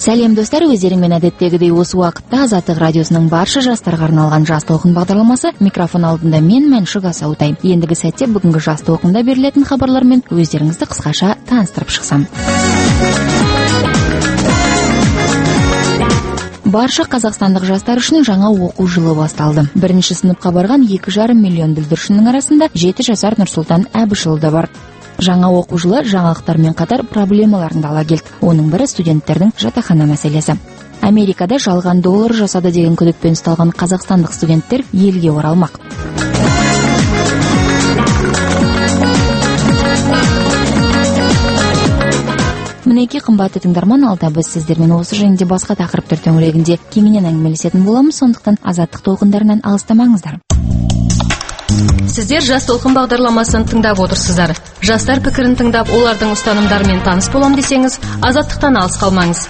Сәлем достар, өздеріңмен әдеттегідей осы уақытта Азаттық радиосының барша жастарға арналған жас толқын бағдарламасы микрофон алдында мен Мәншүк Асаутай. Ендігі сәтте бүгінгі жас толқында берілетін хабарлармен өздеріңізді қысқаша таныстырып шықсам. Барша қазақстандық жастар үшін жаңа оқу жылы басталды. Бірінші сыныпқа барған 2,5 миллион бүлдіршіннің арасында 7 жасар Нұрсұлтан Әбішұлы да бар. Жаңа оқу жылы жаңалықтармен қатар проблемаларын да ала келді. Оның бірі студенттердің жатақхана мәселесі. Америкада жалған доллар жасады деген күдікпен ұсталған қазақстандық студенттер елге оралмақ. Мінеки қымбатты тыңдарман, алда біз сіздермен осы жайында басқа тақырыптар төңірегінде кеңінен әңгімелесетін боламыз, сондықтан Азаттық толқындарынан алыстамаңыздар. Сіздер жас толқын бағдарламасын тыңдап отырсыздар. Жастар пікірін тыңдап, олардың ұстанымдарымен таныс болам десеңіз, Азаттықтан алыс қалмаңыз.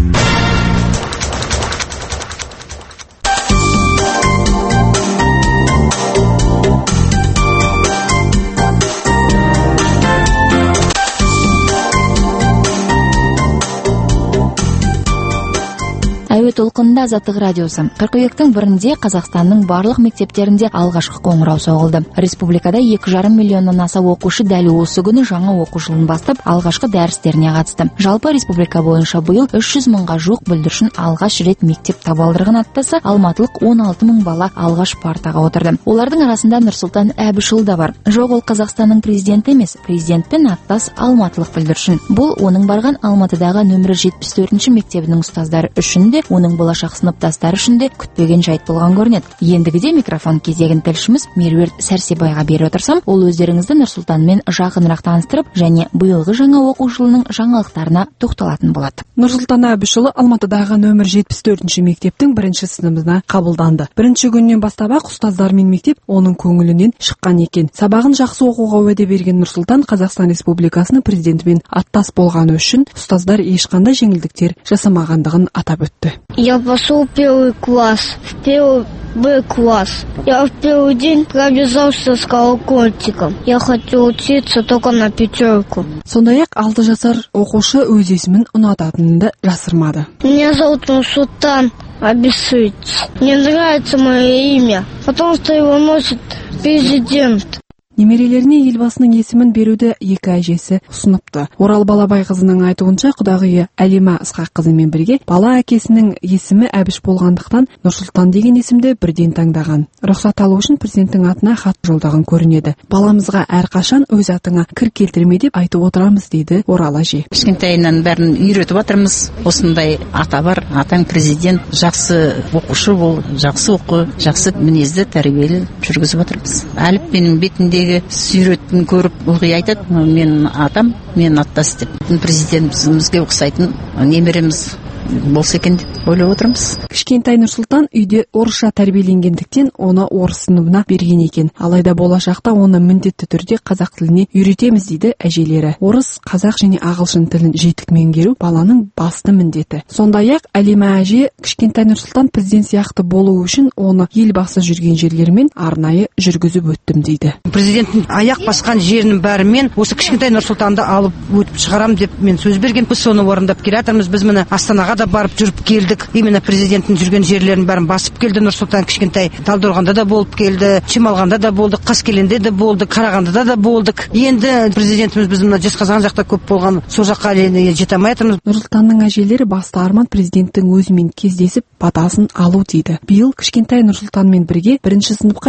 Әуе толқынында Азаттық радиосы. Қыркүйектің 1-інде Қазақстанның барлық мектептерінде алғашқы қоңырау соғылды. Республикада 2,5 миллионнан аса оқушы дәл осы күні жаңа оқу жылын бастап алғашқы дәрістеріне қатысты. Жалпы республика бойынша биыл 300 мыңға жуық бүлдіршін алғаш рет мектеп табалдырығын аттаса, алматылық 16 мың бала алғаш партаға отырды. Олардың арасында Нұрсұлтан Әбішұлы да бар. Жоқ, ол Қазақстанның президенті емес, президентпен аттас алматылық бүлдіршін. Бұл оның барған Алматыдағы нөмірі 74-ші мектебінің ұстаздары үшін де, оның болашақ сыныптастары үшін де күтпеген жайт болған көрінеді. Ендігіде микрофон кезегін тілшіміз Меруерт Сәрсебайға беріп отырсам, ол өздеріңізді Нұрсұлтанмен жақынырақ таныстырып, және биылғы жаңа оқу жылының жаңалықтарына тоқталатын болады. Нұрсұлтан Әбішұлы Алматыдағы нөмір 74-ші мектептің 1-ші сыныбына қабылданды. Бірінші күннен бастап ұстаздар мен мектеп оның көңілінен шыққан екен. Сабағын жақсы оқуға уәде берген Нұрсұлтан Қазақстан Республикасының президентімен аттас болғаны үшін ұстаздар ешқандай жеңілдіктер жасамағандығын атап өтті. Я пошел в первый класс, в первый Б-класс. Я в первый день пробежался с колокольчиком. Я хочу учиться только на 5. Сондай-ақ 6 жасар оқушы өз есімін ұнататынды жасырмады. Меня зовут Нурсултан Абишевич. Мне нравится мое имя, потому что его носит президент. Немерелеріне елбасының есімін беруді екі әжесі ұсыныпты. Орал Балабай қызының айтуынша, құдағиы Әлима Ысқақ қызымен бірге бала әкесінің есімі Әбіш болғандықтан Нұрсұлтан деген есімді бірден таңдаған. Рұқсат алу үшін президенттің атына хат жолдаған көрінеді. Баламызға әрқашан өз атыңа кір келтірме деп айтып отырамыз, дейді Орал әже. Кішкентайынан бәрін үйретіп жатырмыз. Осындай ата бар, атаң президент, жақсы оқушы бол, жақсы оқы, жақсы мінезді тәрбиелі жүргізіп жатырмыз. Әліппенің бетінде сүйретін көріп ылғи айтады, мен атам, мен аттас деп. Президентімізге ұқсайтын немереміз болса екен деп ойлап отырмыз. Кішкентай Нұрсұлтан үйде орысша тәрбиеленгендіктен оны орыс сыныбына берген екен. Алайда болашақта оны міндетті түрде қазақ тіліне үйретеміз, дейді әжелері. Орыс, қазақ және ағылшын тілін жетік меңгеру баланың басты міндеті. Сондай-ақ Әлима әже кішкентай Нұрсұлтан президент сияқты болу үшін оны елбасы жүрген жерлермен арнайы жүргізіп өттім, дейді. Президенттің аяқ басқан жерінің бәрімен осы кішкентай Нұрсұлтанды алып өтіп шығарам деп мен сөз берген. Біз соны орындап келе жатырмыз. Біз міне Астанаға да барып жүріп келдік. Именно президенттің жүрген жерлерін бәрін басып келді. Нұрсұлтан кішкентай Талдықорғанда да болып келді, Чемалғанда да болдық, Қаскелеңде де болдық, Қарағандыда да болдық. Енді президентіміз біз мына Жезқазған жақта көп болған, сол жаққа жете алмай жатырмыз. Нұрсұлтанның әжелері басты арман президенттің өзімен кездесіп батасын алу, дейді. Биыл кішкентай Нұрсұлтанмен бірге 1-ші сыныпқа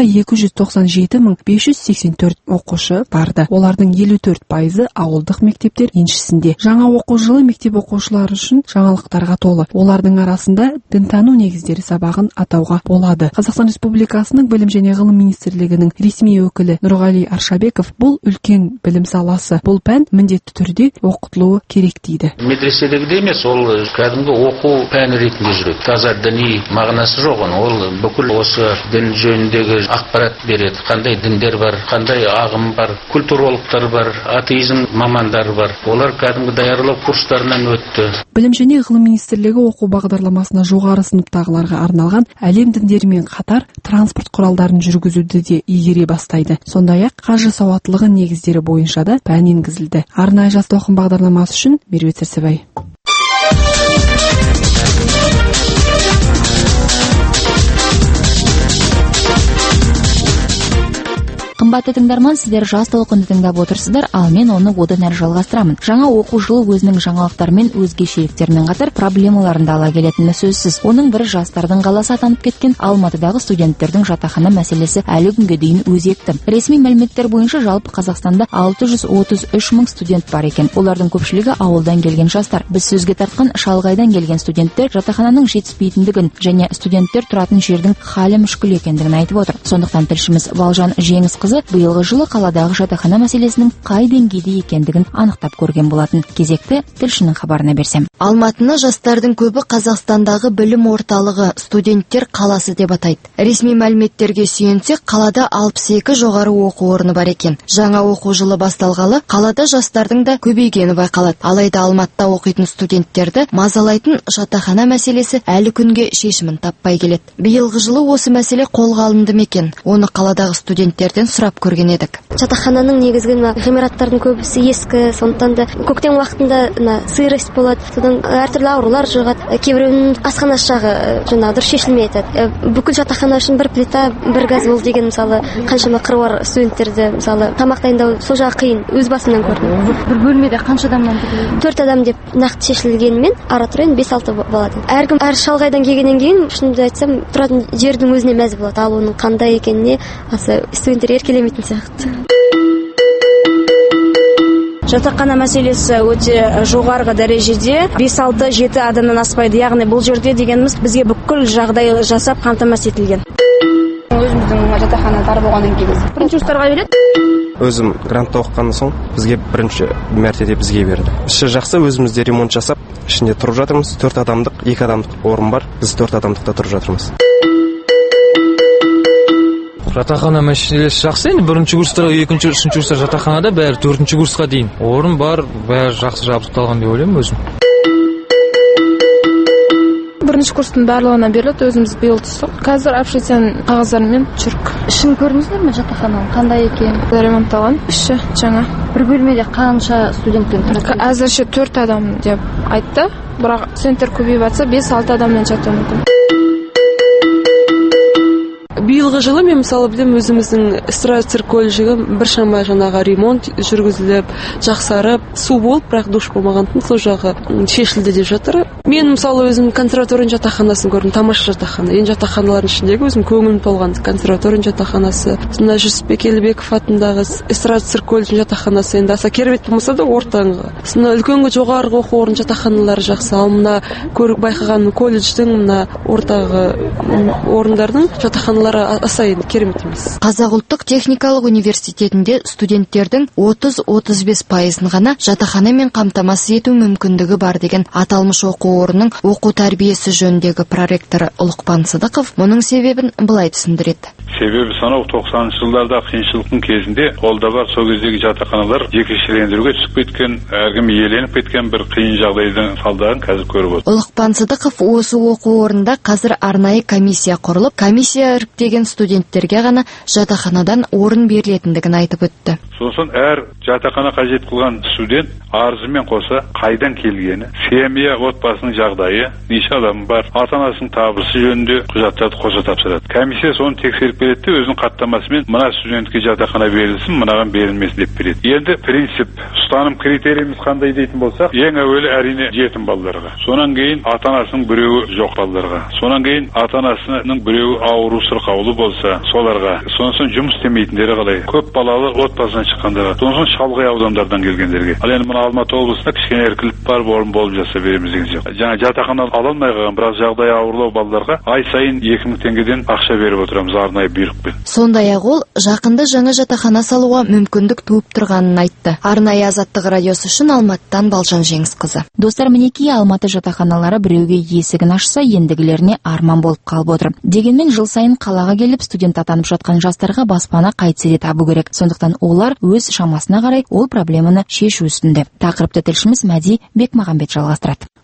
297.584 оқушы барды. Олардың 54% ауылдық мектептер еншісінде. Жаңа оқу жылы мектеп оқушылары үшін жаңалықтарға толы. Олардың арасында дінтану негіздері сабағын атауға болады. Қазақстан Республикасының білім және ғылым министрлігінің ресми өкілі Нұрғали Аршабеков, бұл үлкен білім саласы. Бұл пән міндетті түрде оқытылуы керек, дейді. Медреседегі емес, ол кәдімгі оқу пәні ретінде жүреді. Таза діни мағынасы жоқ, ол бүкіл осы дін жөніндегі ақпарат береді. Қандай діндер бар, қандай ағым бар, культурологтар бар, атеизм мамандары бар. Олар кәдімгі даярлау курстарынан өтті. Білім және ғылым министрлігі оқу бағдарламасына жоғары сыныптағыларға арналған әлем діндерімен қатар транспорт құралдарын жүргізуді де игере бастайды. Сондай-ақ қаржы сауаттылығы негіздері бойынша да пән енгізілді. Арнайы жас толқын бағдарламасы үшін Меруерт Сәрсебай. Қымбатты тыңдарман, сіздер жас толқынды тыңдап отырсыздар, ал мен оны одан әрі жалғастырамын. Жаңа оқу жылы өзінің жаңалықтарымен, өзгешеліктермен қатар проблемаларын да ала келетіні сөзсіз. Оның бірі жастардың қаласы атанып кеткен Алматыдағы студенттердің жатақхана мәселесі әлі күнге дейін өзекті. Ресми мәліметтер бойынша жалпы Қазақстанда 633 мың студент бар екен. Олардың көпшілігі ауылдан келген жастар. Біз сөзге тартқан шалғайдан келген студенттер жатақхананың жетіспейтіндігін және студенттер тұратын жердің халі мүшкіл екендігін айтып отыр. Сондықтан тілшіміз Балжан Жеңісқызы биылғы жылы қаладағы жатақхана мәселесінің қай деңгейде екендігін анықтап көрген болатын. Кезекті тілшінің хабарына берсем. Алматыны жастардың көбі Қазақстандағы білім орталығы, студенттер қаласы деп атайды. Ресми мәліметтерге сүйенсек, қалада 62 жоғары оқу орны бар екен. Жаңа оқу жылы басталғалы, қалада жастардың да көбейгені байқалады. Алайда Алматыда оқитын студенттерді мазалайтын жатақхана мәселесі әлі күнге шешімін таппай келеді. Биылғы жылы осы мәселе қолға алынды екен. Оны қаладағы студенттерден сұрап көрген едік. Жатақхананың негізгі ғимараттардың көбісі ескі, сондықтан да көктем уақытында сырость болады, содан әртүрлі аурулар жұғады. Кейбіреуінің асханасы жағы дұрыс шешілмей жатады. Бүкіл жатақхана үшін бір плита, бір газ бол деген мысалы қаншама қыруар студенттерді мысалы тамақ дайындау сол жағы қиын. Өз басымнан көрдім. Бір бөлмеде қанша адамнан? 4 адам деп нақты шешілгенімен ара-тұра 5-6 болады. Әркім әр шалғайдан келгеннен кейін шынымды айтсам тұратын жердің өзіне мәз болады. Ал оның қандай екеніне аса студенттер еркелемейтін сияқты. Жатақхана мәселесі өте жоғарғы дәрежеде, 5-6-7 адамнан аспайды. Яғни бұл жерде дегеніміз бізге бүкіл жағдай жасап қамтамасыз етілген. Өзіміздің жатақхана тар болғаннан кейін бірінші курстарға береді. Өзім грантта оқығаннан соң бізге бірінші мәртебе бізге берді. Іші жақсы, өзімізде ремонт жасап, ішінде тұрып жатырмыз. 4 адамдық, 2 адамдық орын бар. Біз 4 адамдықта тұрып жатырмыз. Жатақхана мәселесі жақсы. Енді бірінші курстарға, екінші, үшінші курстар жатақханада, бәрі 4-ші курсқа дейін орын бар, бәрі жақсы жабдықталған деп ойлаймын өзім. Бірінші курстың барлығына берілді, өзіміз биыл түстік. Қазір общежитияның қағаздарымен жүрік. Ішін көрдіңіздер ме жатақхананың қандай екен? Ремонтталған, іші жаңа. Бір бөлмеде қанша студентпен тұрады? Әзірше 4 адам деп айтты, бірақ студенттер көбейіп жатса 5-6 адаммен жатуы мүмкін. Биылғы жылы мен мысалы білем, өзіміздің эстрада колледжігі біршама жаңаға ремонт жүргізіліп, жақсарып, су болып, бірақ душ болмағандықтан сол жағы шешілді деп жатыр. Мен мысалы өзім консерваторияның жатақханасын көрдім, тамаша жатақхана. Ең жатақханалардың ішіндегі өзім көңілім толған консерваторияның жатақханасы. Сонда Жүсіпбек Елебеков атындағы эстрада колледжінің жатақханасы енді аса керемет болмаса да ортаңғы. Сонда үлкенгі жоғарғы оқу орын жатақханалары жақсы. Ал мына көріп байқаған колледждің мына ортағы орындардың жатақханалары аса енді керемет емес. Қазақ ұлттық техникалық университетінде студенттердің 30-35% ғана жатақханамен қамтамасыз ету мүмкіндігі бар деген аталмыш оқу орнының оқу тәрбиесі жөніндегі проректоры Ұлықпан Сыдықов мұның себебін былай түсіндіреді. Себебі сонау 90-шы жылдарда қиыншылықтың кезінде қолда бар сол кездегі жатақханалар жекешелендіруге түсіп кеткен, әркім иеленіп кеткен бір қиын жағдайдың салдарын қазір көріп отыр. Ұлықпан Сыдықов осы оқу орнында қазір арнайы комиссия құрылып, комиссия іріктеген студенттерге ғана жатақханадан орын берілетіндігін айтып өтті. Сосын әр жатақхана қажет қылған студент арызымен қоса қайдан келгені, семья отбасының жағдайы, неше адам бар, ата-анасының табысы жөнінде құжаттарды қоса тапсырады. Комиссия соны тексеріп береді де өзінің хаттамасымен мына студентке жатақхана берілсін, мынаған берілмесін деп береді. Енді принцип, ұстаным критериямыз қандай дейтін болсақ, ең әуелі әрине жетім балаларға. Сонан кейін ата-анасының біреуі жоқ балаларға. Сонан кейін ата-анасының біреуі ауру сырқаулы болса, соларға. Сонысын жұмыс істемейтіндері қалай? Көп балалы отбасынан шыққандарға. Сонысын шалғай аудандардан келгендерге. Ал енді мына Алматы облысында кішкене еркілік бар, орын болып жатса береміз деген жоқ. Жаңа жатақхана ала алмай қалған бірақ жағдайы ауырлау балаларға ай сайын 2000 теңгеден ақша беріп отырамыз арнайы бұйрықпен. Сондай-ақ ол жақында жаңа жатақхана салуға мүмкіндік туып тұрғанын айтты. Арнайы Азаттық радиосы үшін Алматыдан Балжан Жеңісқызы. Достар, мінекей Алматы жатақханалары біреуге есігін ашса, ендігілеріне арман болып қалып отыр. Дегенмен жыл сайын қалаға келіп студент атанып жатқан жастарға баспана қайтсе де табу керек. Сондықтан олар өз шамасына қарай ол проблеманы шешу үстінде. Тақырыпты тілшіміз Мәди Бекмағамбет жалғастырады.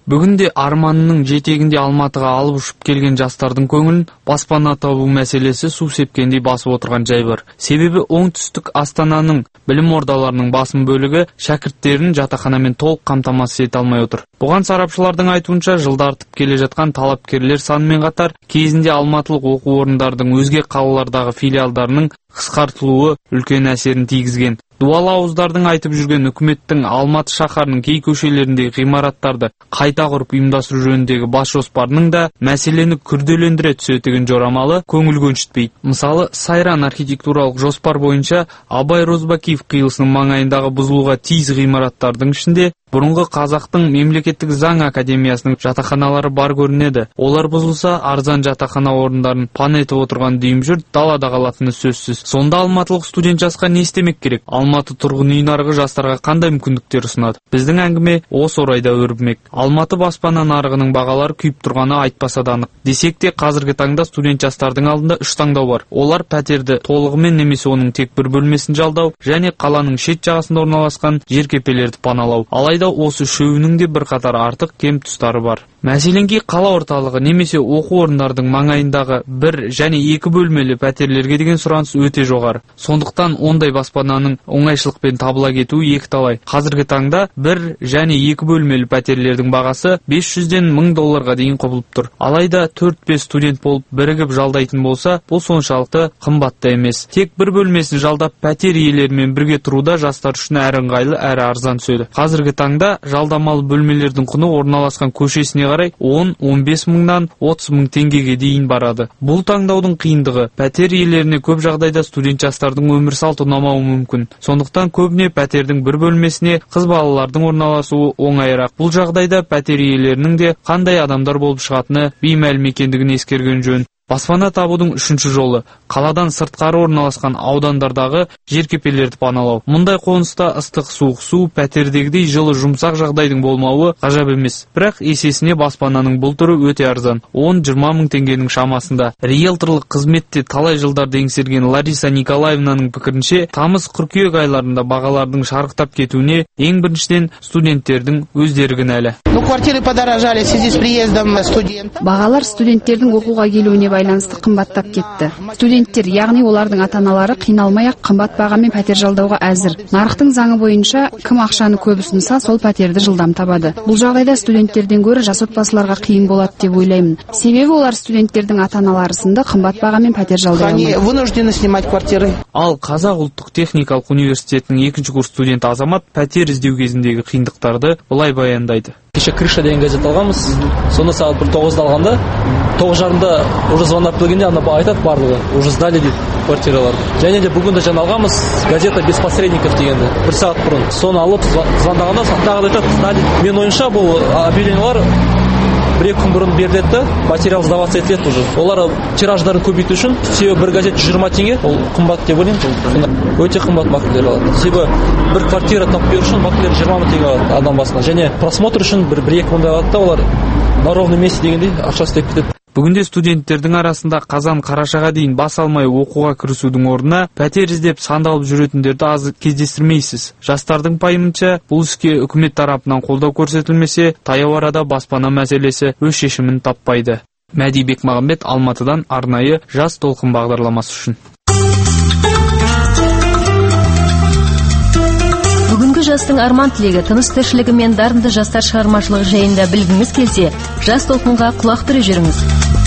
Бүгінде арманының жетегінде Алматыға алып ұшып келген жастардың көңілін баспана табу мәселесі су сепкендей басып отырған жай бар. Себебі оңтүстік Астананың білім ордаларының басым бөлігі шәкірттерін жатақханамен толық қамтамасыз ете алмай отыр. Бұған сарапшылардың айтуынша жылда артып келе жатқан талапкерлер санымен қатар кезінде алматылық оқу орындардың өзге қалалардағы филиалдарының қысқартылуы үлкен әсерін тигізген. Дуал ауыздардың айтып жүрген үкіметтің Алматы шаһарының кей көшелеріндегі ғимараттарды қайта құрып ұйымдастыру жөніндегі бас жоспарының да мәселені күрделендіре түсетігін жорамалы көңіл көншітпейді. Мысалы, Сайран архитектуралық жоспар бойынша Абай Розбакиев қиылысының маңайындағы бұзылуға тиіс ғимараттардың ішінде бұрынғы Қазақтың мемлекеттік заң академиясының жатақханалары бар көрінеді. Олар бұзылса, арзан жатақхана орындарын пан етіп отырған дүйім жұрт далада қалатыны сөзсіз. Сонда алматылық студент жасқа не істемек керек? Алматы тұрғын үй нарығы жастарға қандай мүмкіндіктер ұсынады? Біздің әңгіме осы орайда өрбімек. Алматы баспана нарығының бағалары күйіп тұрғаны айтпаса да анық. Десек те қазіргі таңда студент жастардың алдында 3 таңдау бар. Олар пәтерді толығымен немесе оның тек бір бөлмесін жалдау және қаланың шет жағасында орналасқан жеркепелерді паналау. Алайда осы үшеуінің де бірқатар артық кем тұстары бар. Мәселенге қала орталығы немесе оқу орындардың маңайындағы 1 және 2 бөлмелі пәтерлерге деген сұраныс өте жоғары. Сондықтан ондай баспананың оңайшылықпен табыла кетуі екіталай. Қазіргі таңда 1 және 2 бөлмелі пәтерлердің бағасы $500-ден $1000-ға дейін құбылып тұр. Алайда 4-5 студент болып бірігіп жалдайтын болса, бұл соншалықты қымбатты емес. Тек бір бөлмесін жалдап пәтер иелерімен бірге тұруда жастар үшін әрі ыңғайлы, әрі арзан түседі. Қазіргі таңда жалдамалы бөлмелердің құны орналасқан көшесіне қарай 10-15 мыңнан 30 мың теңгеге дейін барады. Бұл таңдаудың қиындығы пәтер иелеріне көп жағдайда студент жастардың өмір салты ұнамауы мүмкін. Сондықтан көбіне пәтердің бір бөлмесіне қыз балалардың орналасуы оңайырақ. Бұл жағдайда пәтер иелерінің де қандай адамдар болып шығатыны беймәлім екендігін ескерген жөн. Баспана табудың 3-ші жолы қаладан сыртқары орналасқан аудандардағы жеркепелерді паналау. Мұндай қоныста ыстық суық су, пәтердегідей жылы жұмсақ жағдайдың болмауы ғажап емес. Бірақ есесіне баспананың бұл түрі өте арзан, 10-20 мың теңгенің шамасында. Риэлторлық қызметте талай жылдарды еңсерген Лариса Николаевнаның пікірінше, тамыз-қыркүйек айларында бағалардың шарықтап кетуіне ең біріншіден студенттердің өздері кінәлі. Бағалар студенттердің оқуға келуіне байланысты қымбаттап кетті. Студенттер, яғни олардың ата-аналары қиналмай-ақ қымбат бағамен пәтер жалдауға әзір. Нарықтың заңы бойынша кім ақшаны көп ұсынса, сол пәтерді жылдам табады. Бұл жағдайда студенттерден гөрі жас отбасыларға қиын болады деп ойлаймын. Себебі олар студенттердің ата-аналары сынды қымбат бағамен пәтер жалдай алмайды. Ал Қазақ ұлттық техникалық университетінің 2-ші курс студенті Азамат пәтер іздеу кезіндегі қиындықтарды былай баяндайды. Кеше Крыша деген газет алғанбыз. Сонда сағат 9-да алғанда, 9:30-да уже звондап келгенде ана айтады барлығы, уже сдали дейді квартираларды. Және де бүгін де жаңа алғанбыз, газета без посредников дегенді, 1 сағат бұрын. Соны алып звондағанда тағы айтады сдали. Мен ойымша бұл объявлениялар 1-2 күн бұрын беріледі, материал сдаваться етіледі уже. Олар тираждарын көбейту үшін, себебі бір газет 120 теңге, ол қымбат деп ойлаймын. Өте қымбат маклер алады. Себебі бір квартира тауып беру үшін маклер 20 мың теңге алады адам басына. Және просмотр үшін 1-2 мыңдай алады да, олар на ровном месте дегендей ақшасы деп кетеді. Бүгінде студенттердің арасында қазан-қарашаға дейін бас алмай оқуға кірісудің орнына пәтер іздеп сандалып жүретіндерді аз кездестірмейсіз. Жастардың пайымынша, бұл іске үкімет тарапынан қолдау көрсетілмесе, таяу арада баспана мәселесі өз шешімін таппайды. Мәди Бекмағамбет, Алматыдан арнайы жас толқын бағдарламасы үшін. Бүгінгі жастың арман тілегі, тыныс тіршілігі мен дарынды жастар шығармашылығы жайында білгіңіз келсе, жас толқынға құлақ түріп жүріңіз.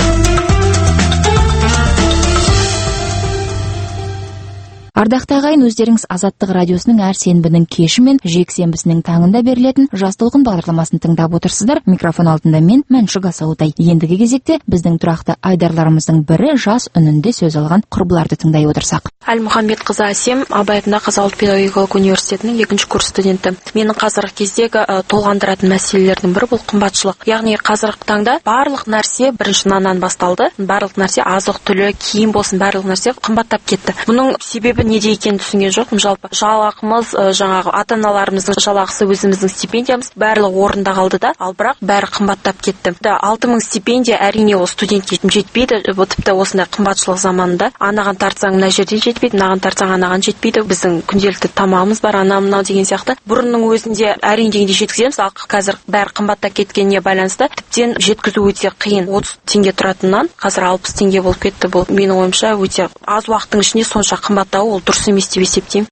Ардақты ағайын, өздеріңіз Азаттық радиосының әр сенбінің кеші мен жексенбісінің таңында берілетін жас толқын бағдарламасын тыңдап отырсыздар. Микрофон алдында мен Мәншүк Асаутай. Ендігі кезекте біздің тұрақты айдарларымыздың бірі жас үнінде сөз алған құрбыларды тыңдай отырсақ. Әлмұхамбетқызы Әсем, Абай атындағы Қазақ ұлттық педагогикалық университетінің 2-ші курс студенті. Менің қазіргі кездегі толғандыратын мәселелердің бірі бұл қымбатшылық. Яғни қазіргі таңда барлық нәрсе бірінші наннан басталды. Барлық нәрсе азық-түлік, киім болсын, барлық нәрсе қымбаттап кетті. Бұның себебі неде екенін түсінген жоқпын. Жалпы жалақымыз жаңағы ата-аналарымыздың жалақысы, өзіміздің стипендиямыз барлығы орында қалды да, ал бірақ бәрі қымбаттап кетті. 6000 стипендия әрине ол студентке жетпейді. Тіпті осындай қымбатшылық заманында анаған тартсаң мына жерден жетпейді, анаған тартсаң анаған жетпейді. Біздің күнделікті тамағымыз бар, ана мынау деген сияқты. Бұрынның өзінде әрине дегенде жеткіземіз, ал қазір бәрі қымбаттап кеткеніне байланысты тіптен жеткізу өте қиын. 30 теңге тұратыннан қазір 60 теңге болып кетті. Бұл менің ойымша өте аз уақыттың ішінде сонша қымбаттауы ол дұрыс емес деп есептеймін.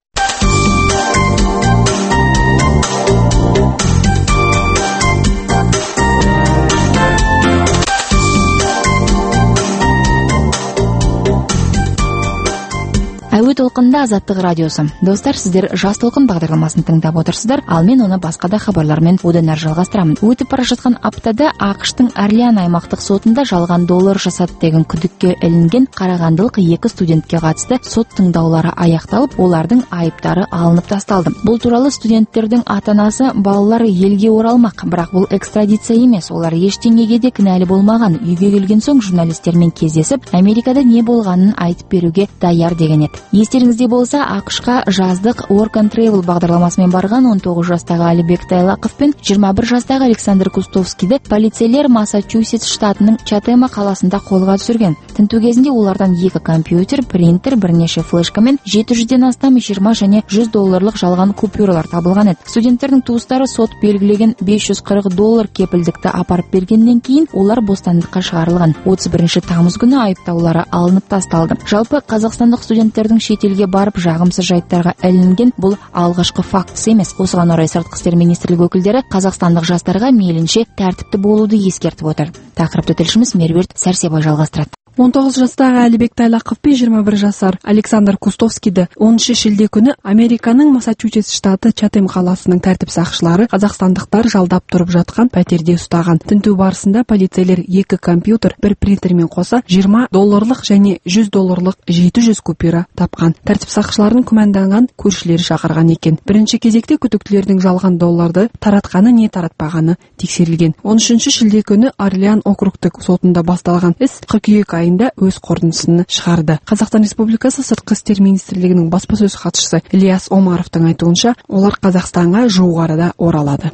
Әуе толқында Азаттық радиосы. Достар, сіздер Жас толқын бағдарламасын тыңдап отырсыздар, ал мен оны басқа да хабарлармен одан әрі жалғастырамын. Өтіп бара жатқан аптада ақш-тың Орлеан аймақтық сотында жалған доллар жасады деген күдікке ілінген қарағандылық 2 студентке қатысты сот тыңдаулары аяқталып, олардың айыптары алынып тасталды. Бұл туралы студенттердің ата-анасы балалары елге оралмақ, бірақ бұл экстрадиция емес. Олар ештеңеге де кінәлі болмаған. Үйге келген соң журналистермен кездесіп, Америкада не болғанын айтып беруге даяр деген еді. Естеріңізде болса, ақш-қа жаздық Work and Travel бағдарламасымен барған 19 жастағы Әлібек Тайлақов пен 21 жастағы Александр Кустовскийді полицейлер Массачусетс штатының Чатема қаласында қолға түсірген. Тінту кезінде олардан 2 компьютер, принтер, бірнеше флешка мен 700-ден астам 20 және 100 долларлық жалған купюралар табылған еді. Студенттердің туыстары сот белгілеген $540 кепілдікті апарып бергеннен кейін олар бостандыққа шығарылған. 31 тамыз күні айыптаулары алынып тасталды. Жалпы қазақстандық студенттердің шетелге барып жағымсыз жайттарға ілінген бұл алғашқы фактісі емес. Осыған орай сыртқы істер министрлігі өкілдері қазақстандық жастарға мейлінше тәртіпті болуды ескертіп отыр. Тақырыпты тілшіміз Меруерт Сәрсебай жалғастырады. 19 жастағы Әлібек Тайлақов пен 21 жасар Александр Кустовскийді 10 шілде күні Американың Массачусетс штаты Чатем қаласының тәртіп сақшылары қазақстандықтар жалдап тұрып жатқан пәтерде ұстаған. Тінту барысында полицейлер 2 компьютер, 1 принтермен қоса $20 және $100 700 купюра тапқан. Тәртіп сақшыларының күмәнданған көршілері шақырған екен. Бірінші кезекте күдіктілердің жалған долларды таратқаны не таратпағаны тексерілген. 13 шілде күні Орлеан округтік сотында басталған іс қыркүйек айында өз қорытындысын шығарды. Қазақстан Республикасы сыртқы істер министрлігінің баспасөз хатшысы Ильяс Омаровтың айтуынша, олар Қазақстанға жуық арада оралады.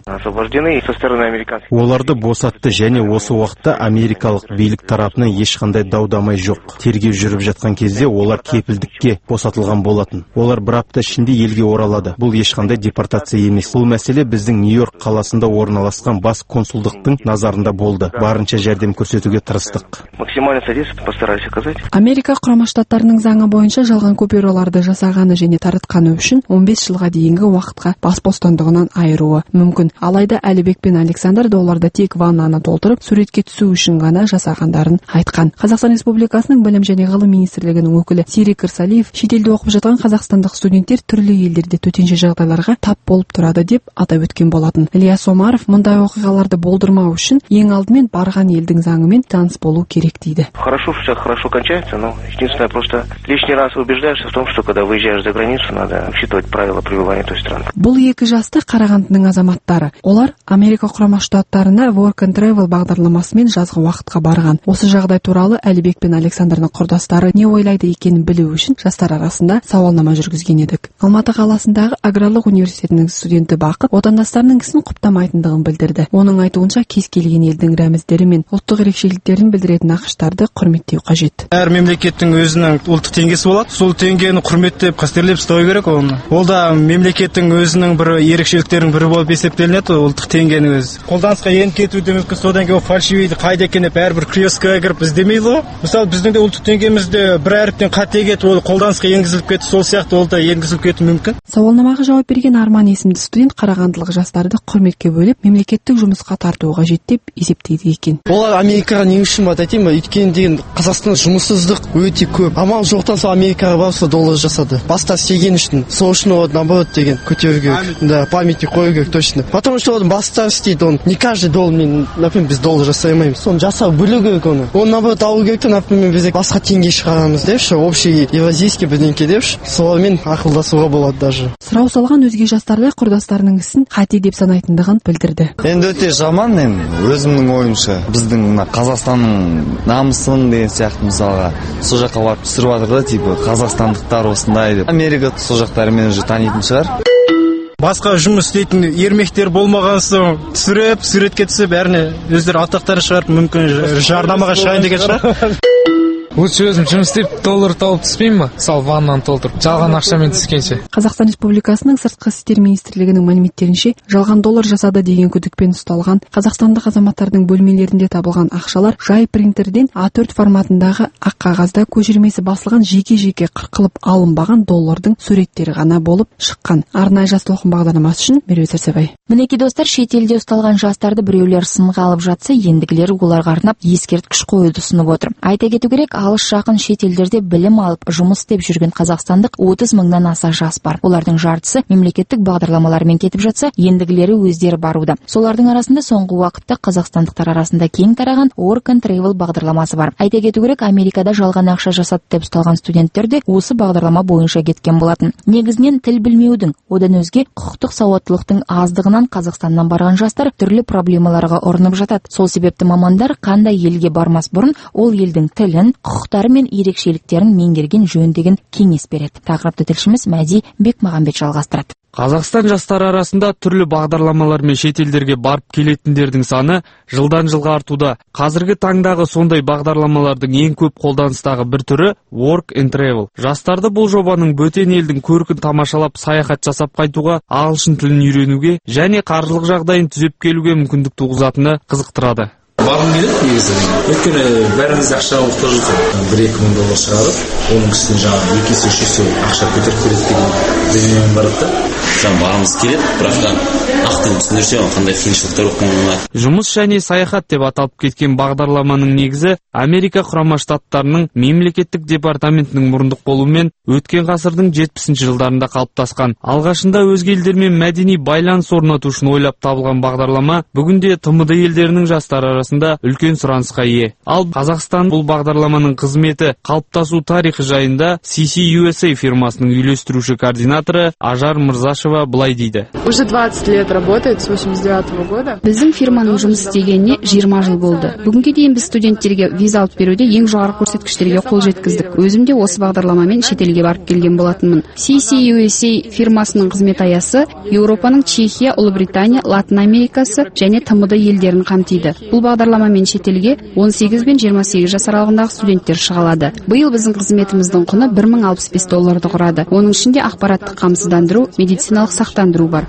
Оларды босатты және осы уақытта америкалық билік тарапынан ешқандай дау-дамай жоқ. Тергеу жүріп жатқан кезде олар кепілдікке босатылған болатын. Олар бір апта ішінде елге оралады. Бұл ешқандай депортация емес. Бұл мәселе біздің Нью-Йорк қаласында орналасқан бас консулдықтың назарында болды. Барынша жәрдем көрсетуге тырыстық. Постарались оказать. Америка құрама штаттарының заңы бойынша жалған купюраларды жасағаны және таратқаны үшін 15 жылға дейінгі уақытқа бас бостандығынан айыруы мүмкін. Алайда Әлібек пен Александр долларды тек ваннаны толтырып, суретке түсу үшін ғана жасағандарын айтқан. Қазақстан Республикасының білім және ғылым министрлігінің өкілі Серік Ирсалиев шетелде оқып жатқан қазақстандық студенттер түрлі елдерде төтенше жағдайларға тап болып тұрады деп атап өткен болатын. Ильяс Омаров мұндай оқиғаларды болдырмау үшін ең алдымен барған елдің заңымен таныс болу керек дейді. Хорошо кончается, но единственное, просто лишний раз убеждаешься в том, что когда выезжаешь за границу, надо учитывать правила пребывания той страны. Бұл 2 жасты Қарағандының азаматтары. Олар Америка құрама штаттарына Work and Travel бағдарламасымен жазғы уақытқа барған. Осы жағдай туралы Әлібек пен Александрның құрдастары не ойлайды екенін білу үшін жастар арасында сауалнама жүргізген едік. Алматы қаласындағы аграрлық университетінің студенті Бақыт отандастарының ісін құптамайтындығын білдірді. Оның айтуынша кез келген елдің рәміздері мен ұлттық ерекшеліктерін білдіретін нақыштарды құрметтеу қажет. Әр мемлекеттің өзінің ұлттық теңгесі болады. Сол теңгені құрметтеп, қастерлеп ұстау керек оны. Ол да мемлекеттің өзінің бір ерекшеліктерінің бірі болып есептелінеді, ұлттық теңгенің өзі. Қолданысқа еніп кетуі мүмкін, содан кейін фальшивейді қайда екенін әрбір киоскқа кіріп іздемейді ғой. Мысалы, біздің де ұлттық теңгемізде бір әріптен қате кетіп, ол қолданысқа енгізіліп кетті, сол сияқты ол да енгізіліп кетуі мүмкін. Сауалнамаға жауап берген Арман есімді студент қарағандылық жастарды құрметке бөліп, мемлекеттік жұмысқа тартуға қажет деп есептейді екен. Олар Америкаға не үшін барды айтайын ба? Өйткені деген Қазақстанда жұмыссыздық өте көп. Амал жоқтан соң Америкаға барса доллар жасады. Баста істеген үшін, сол үшін ол наоборот деген көтеру керек. Да, памятник қою керек точно. Потому что он баста істейді, он не каждый доллар, мен, например, без доллар жасай алмаймын. Соны жасау білу керек оны. Он наоборот алу керек, например, біз басқа теңге шығарамыз депші, общий евразийский бірдеңке депші. Солармен ақылдасуға болады даже. Сұрау салған өзге жастарда құрдастарының ісін қате деп санайтындығын білдірді. Енді өте жаман, өзімнің ойымша, біздің Қазақстанның намысын деген сияқты мысалға сол жаққа барып түсіріп жатыр да, типа қазақстандықтар осындай деп. Америка сол жақтарымен уже танитын шығар. Басқа жұмыс істейтін ермектер болмаған соң түсіріп, суретке түсіп, бәріне өздері атақтары шығарып, мүмкін жарнамаға шығайын деген шығар. Лучше өзім жұмыс істеп, доллар тауып түспеймін ба? Мысалы, ваннаны толтырып, жалған ақшамен түскенше. Қазақстан Республикасының сыртқы істер министрлігінің мәліметтерінше, жалған доллар жасады деген күдікпен ұсталған қазақстандық азаматтардың бөлмелерінде табылған ақшалар жай принтерден А4 форматындағы ақ қағазда көшірмесі басылған жеке-жеке қырқылып алынбаған доллардың суреттері ғана болып шыққан. Арнайы жас толқын бағдарламасы үшін Меруерт Сәрсебай. Мінекей достар, шетелде ұсталған жастарды біреулер сынға алып жатса, ендігілері оларға арнап ескерткіш қоюды ұсынып отыр. Айта кету керек, алыс жақын шетелдерде білім алып жұмыс істеп жүрген қазақстандық 30 мыңнан аса жас бар. Олардың жартысы мемлекеттік бағдарламалармен кетіп жатса, ендігілері өздері баруда. Солардың арасында соңғы уақытта қазақстандықтар арасында кең тараған Work and Travel бағдарламасы бар. Айта кету керек, Америкада жалған ақша жасады деп ұсталған студенттер де осы бағдарлама бойынша кеткен болатын. Негізінен тіл білмеудің, одан өзге құқықтық сауаттылықтың аздығынан Қазақстаннан барған жастар түрлі проблемаларға ұрынып жатады. Сол себепті мамандар қандай елге бармас бұрын ол елдің тілін, құқықтары мен ерекшеліктерін меңгерген жөн деген кеңес береді. Тақырыпты тілшіміз Мәди Бекмағамбет жалғастырады. Қазақстан жастары арасында түрлі бағдарламалар мен шетелдерге барып келетіндердің саны жылдан жылға артуда. Қазіргі таңдағы сондай бағдарламалардың ең көп қолданыстағы бір түрі Work and Travel. Жастарды бұл жобаның бөтен елдің көркін тамашалап, саяхат жасап қайтуға, ағылшын тілін үйренуге және қаржылық жағдайын түзеп келуге мүмкіндік туғызатыны қызықтырады. Барғым келеді негізі. Өйткені бәріміз ақша ұлттық жүзі. 1-2 мың доллар шығарып, оның үстіне жаңағы 2 есе 3 есе ақша көтеріп береді деген дүниемен барады да. Жаңа барғымыз келеді, бірақ нақты түсіндірсе қандай қиыншылықтар оқуына. Жұмыс және саяхат деп аталып кеткен бағдарламаның негізі Америка Құрама Штаттарының мемлекеттік департаментінің мұрындық болуымен өткен ғасырдың 70-ші жылдарында қалыптасқан. Алғашында өзге елдермен мәдени байланыс орнату үшін ойлап табылған бағдарлама бүгінде ТМД елдерінің жастары арасында үлкен сұранысқа ие. Ал Қазақстан бұл бағдарламаның қызметі қалыптасу тарихы жайында CCUSA фирмасының үйлестіруші координаторы Ажар Мырзашева былай дейді. Уже 20 лет работает с 89 года. Біздің фирманың жұмыс істегеніне 20 жыл болды. Бүгінге дейін біз студенттерге виза алып беруде ең жоғары көрсеткіштерге қол жеткіздік. Өзім де осы бағдарламамен шетелге барып келген болатынмын. CCUSA фирмасының қызмет аясы Еуропаның Чехия, Ұлыбритания, Латын Америкасы және ТМД елдерін қамтиды. Бұл бағдарламамен шетелге 18 бен 28 жас аралығындағы студенттер шыға алады. Биыл біздің қызметіміздің құны $1065 құрады. Оның ішінде ақпараттық қамсыздандыру, медициналық сақтандыру бар.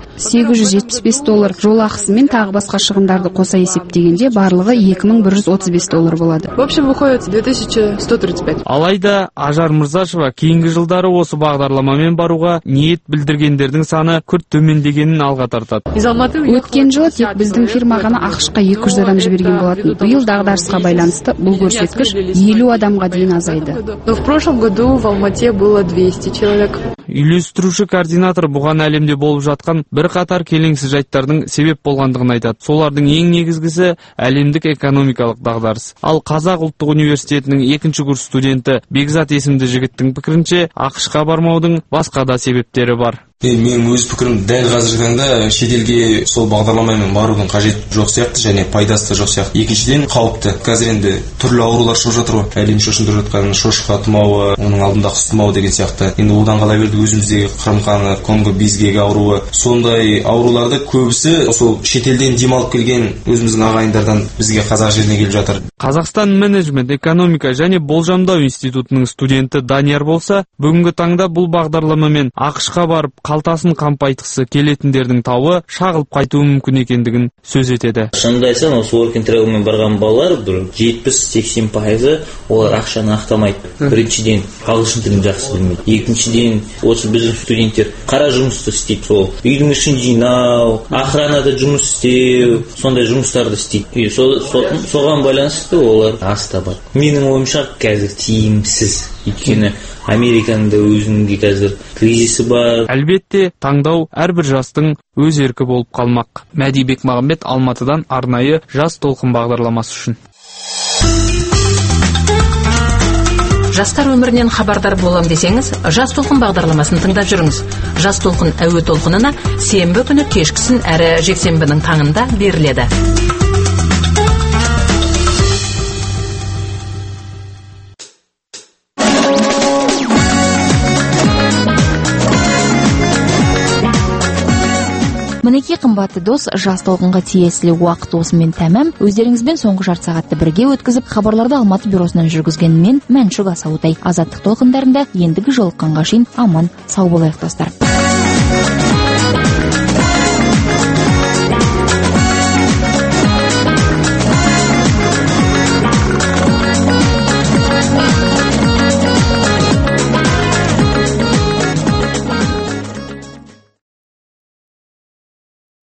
$875 жол ақысы мен тағы басқа шығындарды қоса есептегенде барлығы $2135 болады. В общем, выходит 2135. Алайда Ажар Мырзашева кейінгі жылдары осы бағдарламамен баруға ниет білдіргендердің саны күрт төмендегенін алға тартады. Өткен жылы тек біздің фирма ғана ақш-қа 200 адам жіберген болатын. Биыл дағдарысқа байланысты бұл көрсеткіш 50 адамға дейін азайды. Но в прошлом году в Алмате было 200 человек. Үйлестіруші координатор бұған әлемде болып жатқан бір қатар келеңсіз жайттардың себеп болғандығын айтады. Солардың ең негізгісі әлемдік экономикалық дағдарыс. Ал Қазақ ұлттық университетінің 2-ші курс студенті Бекзат есімді жігіттің пікірінше, ақш-қа бармаудың басқа да себептері бар. Менің өз пікірім, дәл қазіргі таңда шетелге сол бағдарламамен барудың қажеті жоқ сияқты және пайдасы да жоқ сияқты. Екіншіден қауіпті. Қазір енді түрлі аурулар шығып жатыр ғой. Әлем шошындырып жатқан шошқа тұмауы, оның алдында құс тұмауы деген сияқты. Енді одан қала берді өзіміздегі қырымқаны, Конго безгегі ауруы. Сондай ауруларды көбісі сол шетелден демалып келген өзіміздің ағайындардан бізге қазақ жеріне келіп жатыр. Қазақстан менеджмент, экономика және болжамдау институтының студенті Данияр болса, бүгінгі таңда бұл бағдарламамен ақш-қа барып қалтасын қампайтқысы келетіндердің тауы шағылып қайтуы мүмкін екендігін сөз етеді. Шынымды айтсам, осы Work and Travel'мен барған балалар бір 70-80% олар ақшаны ақтамайды. Біріншіден ағылшын тілін жақсы білмейді. Екіншіден осы біздің студенттер қара жұмысты істейді, сол үйдің ішін жинау, охранада жұмыс істеу, сондай жұмыстарды істейді. Соған байланысты олар аз табады. Менің ойымша қазір тиімсіз. Өйткені Американың да өзінде қазір кризисі бар. Әлбетте, таңдау әрбір жастың өз еркі болып қалмақ. Мәди Бекмағамбет, Алматыдан арнайы жас толқын бағдарламасы үшін. Жастар өмірінен хабардар болам десеңіз, жас толқын бағдарламасын тыңдап жүріңіз. Жас толқын әуе толқынына сенбі күні кешкісін әрі жексенбінің таңында беріледі. Мінекей қымбатты дос, жас толқынға тиесілі уақыт осымен тәмам. Өздеріңізбен соңғы жарты сағатты бірге өткізіп, хабарларды Алматы бюросынан жүргізген мен Мәншүк Асаутай. Азаттық толқындарында ендігі жолыққанға шейін аман сау болайық достар.